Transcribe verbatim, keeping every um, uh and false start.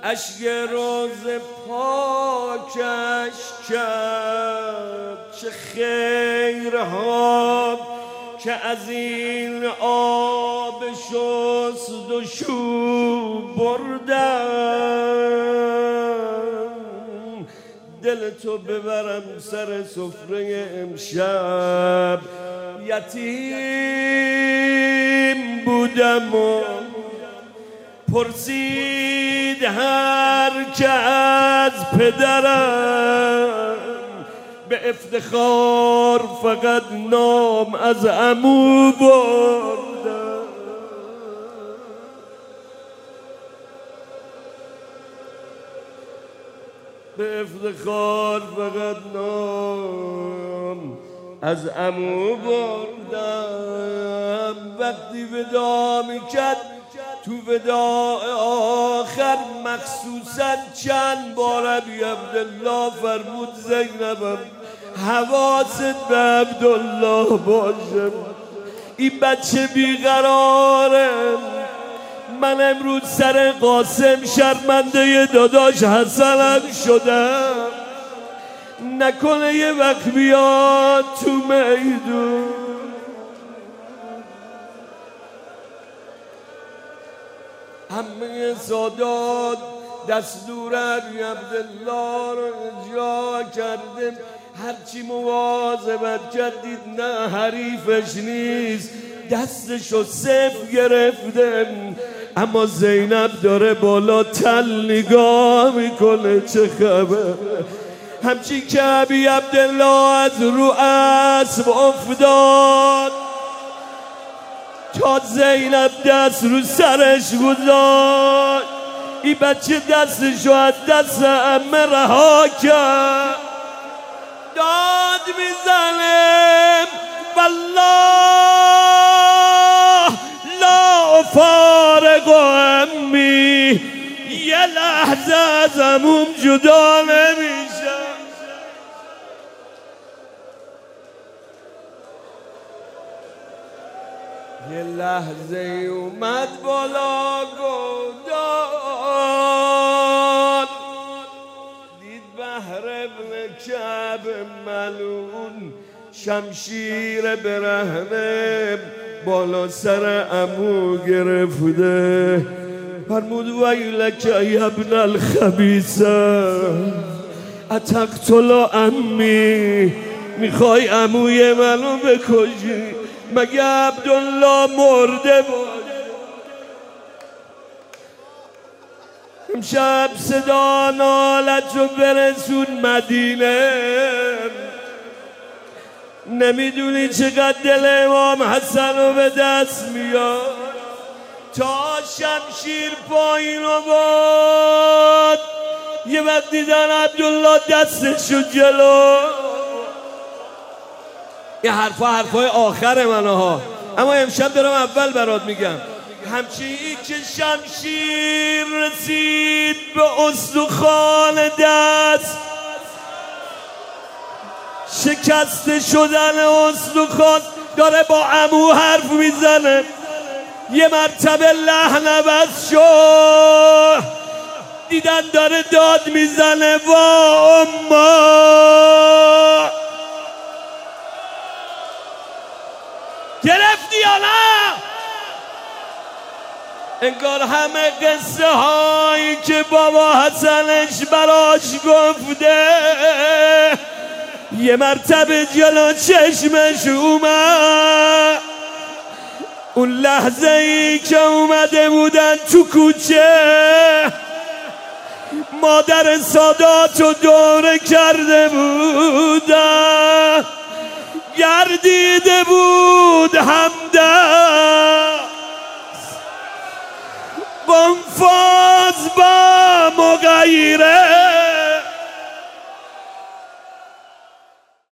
اشک روز پاکش کرد. چه خیرها که از این آب شست و شو بردم. دل تو ببرم سر سفره امشب. یتیم بودم و پرسید هر که از پدرم، به افتخار فقط نام از عمو بردم. به افتخار فقط نام از عمو بردم. وقتی ودا میکرد تو وداع آخر مخصوصا چند بار ابی عبدالله فرمود زینبم حواست به عبدالله باشه، این بچه بیقراره. من امروز سر قاسم شرمنده داداش حسنم شدم، نکنه یه وقت بیاد تو میدون. همه سادات دستور ابی عبدالله رو اجرا کردیم. هرچی مواظبت کردید نه حریفش نیست، دستشو صفر گرفتم. اما زینب داره بالا تل نگاه میکنه چه خبر. همچین که ابی عبدالله از رو اسب افتاد تا زینب دست رو سرش گذاشت، این بچه دستشو از دست عمه رها کرد. داد میزنم والله لا فارق امی، یه لحظه از عموم جدا نمیشم. یه لحظه اومد بالا گودان، دید بحر ابن کعب ملعون شمشیر برهنه بالا سر عمو گرفته. فرمود ویلک ای ابن الخبیثه اتقتل عمی، میخوای عموی منو بکشی؟ مگه عبدالله مرده بود؟ امشب صدا نالت رو برسون مدینه. نمیدونی چقدر دل امام حسن رو به دست میاد. تا شمشیر پایین رو بود یه وقت دیدن عبدالله دستشو جلو. یه حرفا حرفای آخر منه ها، اما امشب دارم اول برات میگم. همچین که شمشیر رسید به استخوان دست، شکسته شدن استخوان، داره با عمو حرف میزنه. یه مرتبه لحن عوض شد، دیدن داره داد میزنه وا اما. گرفتی یا نه؟ انگار همه قصه هایی که بابا حسنش براش گفته یه مرتبه جلو چشمش اومد. اون لحظه ای که اومده بودن تو کوچه، مادر ساداتو دوره کرده بودن، گردیده بود همدست بانفاز با مغیره.